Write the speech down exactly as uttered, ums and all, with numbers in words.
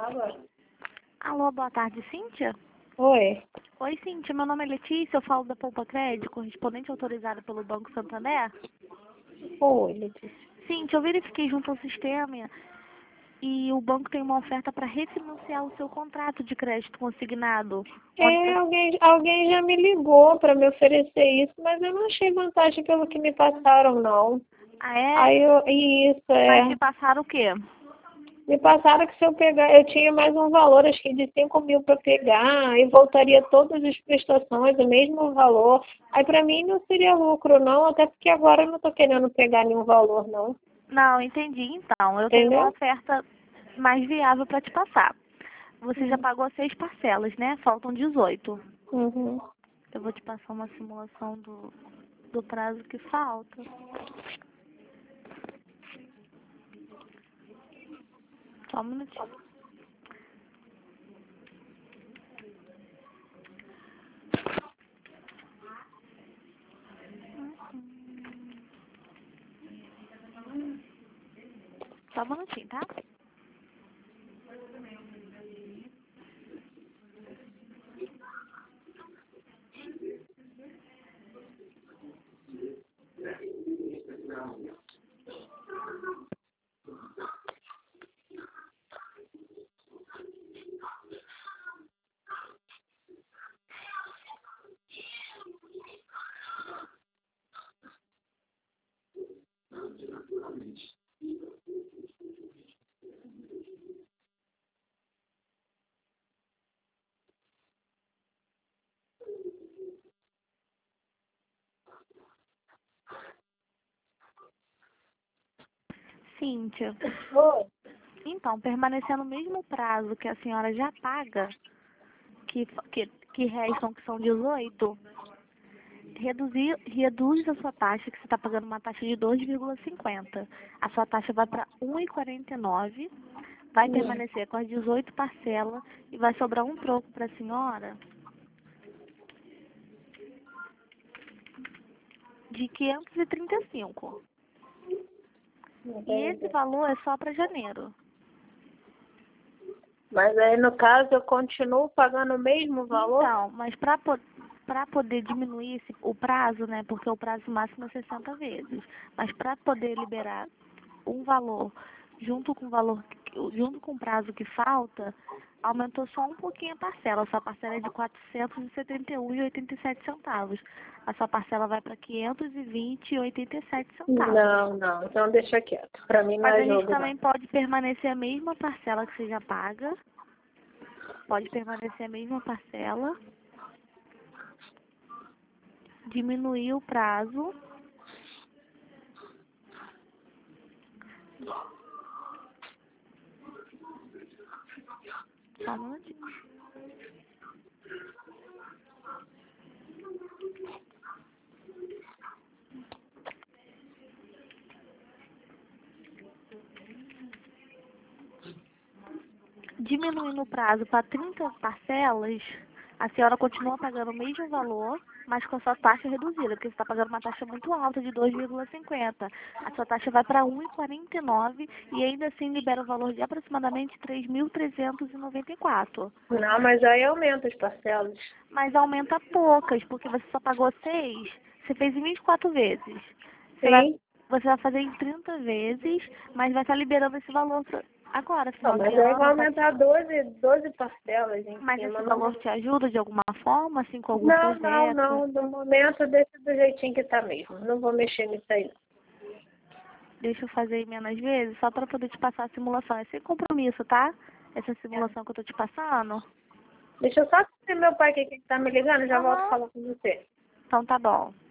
Agora. Alô, boa tarde, Cíntia? Oi. Oi, Cíntia, meu nome é Letícia, eu falo da Poupa Crédito, correspondente autorizada pelo Banco Santander. Oi, Letícia. Cíntia, eu verifiquei junto ao sistema e o banco tem uma oferta para refinanciar o seu contrato de crédito consignado. Onde É, você... alguém, alguém já me ligou para me oferecer isso, mas eu não achei vantagem pelo que me passaram, não. Ah, é? Aí eu, isso, Mas é. te passaram o quê? Me passaram que se eu pegar, eu tinha mais um valor, acho que de cinco mil para pegar, e voltaria todas as prestações, o mesmo valor. Aí para mim não seria lucro, não, até porque agora eu não estou querendo pegar nenhum valor, não. Não, entendi. Então, eu tenho uma Entendeu? oferta mais viável para te passar. Você já Uhum. pagou seis parcelas, né? Faltam dezoito. Uhum. Eu vou te passar uma simulação do, do prazo que falta. Só um minutinho. Só um minutinho, tá? Cíntia, Oi. então, permanecendo o mesmo prazo que a senhora já paga, que, que, que restam, que são dezoito, reduzir, reduz a sua taxa, que você está pagando uma taxa de dois vírgula cinquenta. A sua taxa vai para um vírgula quarenta e nove, vai Hum. permanecer com as dezoito parcelas e vai sobrar um troco para a senhora de quinhentos e trinta e cinco. E esse Entendi. valor é só para janeiro. Mas aí, no caso, eu continuo pagando o mesmo valor? Então, mas para para poder diminuir esse, o prazo, né? Porque o prazo máximo é sessenta vezes. Mas para poder liberar um valor junto com o valor que- junto com o prazo que falta, aumentou só um pouquinho a parcela. A sua parcela é de quatrocentos e setenta e um reais e oitenta e sete centavos. A sua parcela vai para quinhentos e vinte reais e oitenta e sete centavos. Não, não. Então deixa quieto. Para mim não Mas é a gente jogo, não. também pode permanecer a mesma parcela que você já paga. Pode permanecer a mesma parcela. Diminuir o prazo. Só um minutinho. Diminuindo o prazo para trinta parcelas, a senhora continua pagando o mesmo valor, mas com a sua taxa reduzida, porque você está pagando uma taxa muito alta de dois vírgula cinquenta. A sua taxa vai para um vírgula quarenta e nove e ainda assim libera o valor de aproximadamente três mil trezentos e noventa e quatro. Não, mas aí aumenta as parcelas. Mas aumenta poucas, porque você só pagou seis, você fez em vinte e quatro vezes. Você vai, Sim. você vai fazer em trinta vezes, mas vai estar liberando esse valor pra- agora, Não, final de mas aí vai ano. Tá... aumentar doze, doze parcelas em Mas esse cima. Não, valor te ajuda de alguma forma, assim, com algum não, não, projeto? não. Do momento deixa do jeitinho que tá mesmo. Não vou mexer nisso aí. Deixa eu fazer menos vezes, só para poder te passar a simulação. É sem compromisso, tá? Essa simulação que eu tô te passando. Deixa eu só ver meu pai aqui que tá me ligando, já volto a Aham. falar com você. Então tá bom.